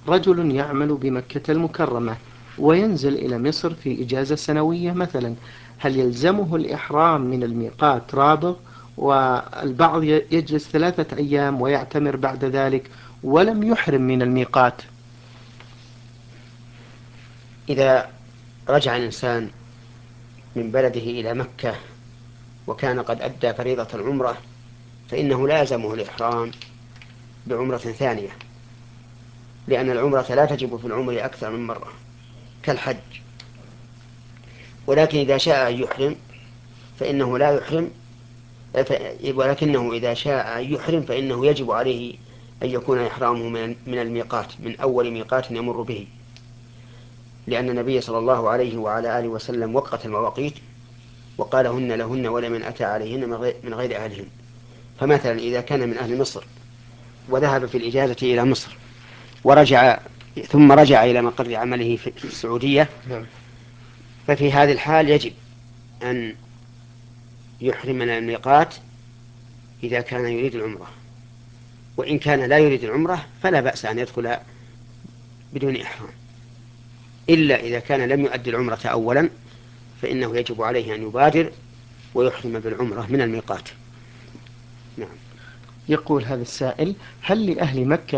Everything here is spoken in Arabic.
رجل يعمل بمكة المكرمة وينزل إلى مصر في إجازة سنوية مثلا، هل يلزمه الإحرام من الميقات رابغ؟ والبعض يجلس 3 أيام ويعتمر بعد ذلك ولم يحرم من الميقات. إذا رجع الإنسان من بلده إلى مكة وكان قد أدى فريضة العمرة فإنه لا يلزمه الإحرام بعمرة ثانية، لأن العمرة لا تجب في العمر أكثر من مرة كالحج. ولكن إذا شاء أن يحرم فإنه لا يحرم، ولكنه إذا شاء أن يحرم فإنه يجب عليه أن يكون إحرامه من الميقات، من أول ميقات يمر به، لأن النبي صلى الله عليه وعلى آله وسلم وقت المواقيت وقال هن لهن ولمن أتى عليهن من غير أهلهن. فمثلا إذا كان من أهل مصر وذهب في الإجازة إلى مصر ورجع ثم رجع إلى مقر عمله في السعودية، نعم. ففي هذه الحال يجب أن يحرم من الميقات إذا كان يريد العمرة. وإن كان لا يريد العمرة فلا بأس أن يدخل بدون إحرام، إلا إذا كان لم يؤدي العمرة أولا فإنه يجب عليه أن يبادر ويحرم بالعمرة من الميقات. نعم. يقول هذا السائل: هل لأهل مكة